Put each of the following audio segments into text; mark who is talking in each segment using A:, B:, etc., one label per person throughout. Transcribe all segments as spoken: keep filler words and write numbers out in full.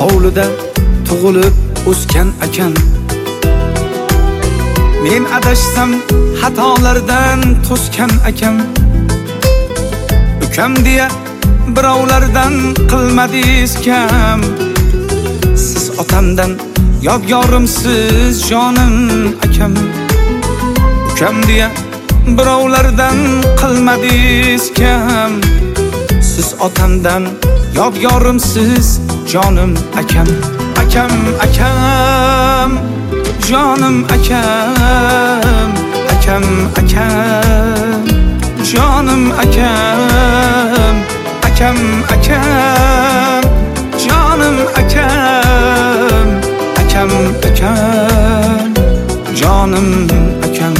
A: hovlida tug'ilib o'sgan ekan. Men adashsam xatolardan to'sgan ekan. Ukam deya birovlardan qilmadingiz kam. Siz otamdan yodgorimsiz jonim akam. Ukam deya birovlardan qilmadingiz kam. Siz otamdan yodgorimsiz jonim akam. Akam akam jonim akam. Akam akam jonim akam. Akam akam jonim akam. Akam akam jonim akam.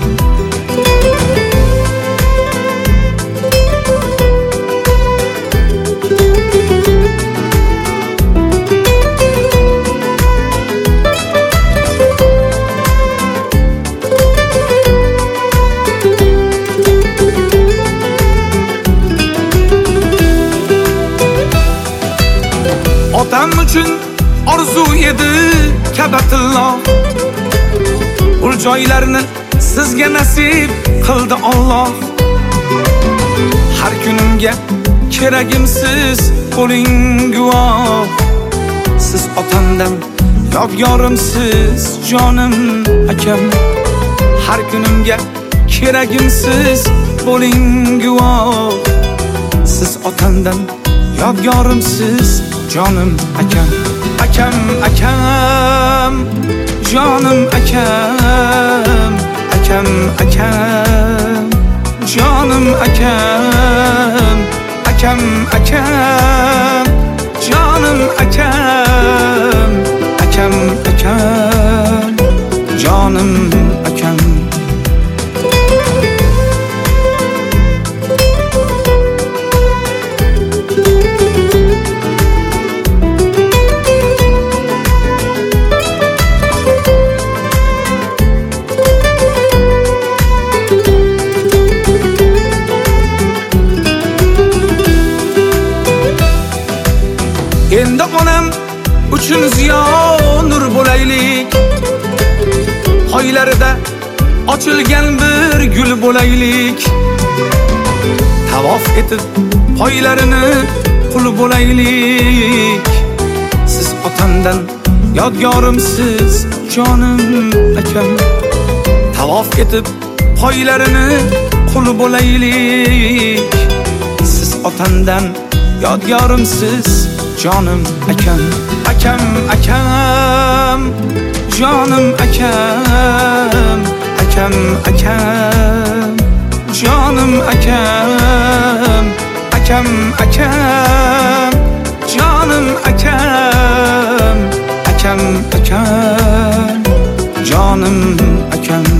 A: Otam uchun orzu edi Kabatulloh. Ul joylarni sizga nasib qildi Alloh. Har kunimga keragimsiz bo'ling guvoh. Siz otamdan yodgorimsiz jonim akam. Har kunimga keragimsiz bo'ling guvoh. Siz otamdan yodgorimsiz jonim akam. Akam akam jonim akam. Akam akam jonim akam. Akam akam jonim akam. Akam akam jonim akam. Endi onam uchun ziyo nur bo'laylik. Hoylarida ochilgan bir gul bo'laylik. Tavof etib poylarini qul bo'laylik. Siz otamdan yodgorimsiz jonim akam. Tavof etib poylarini qul bo'laylik. Siz otamdan yodgorimsiz jonim akam. Akam akam jonim akam. Akam akam jonim akam. Akam akam jonim akam. Akam akam jonim akam.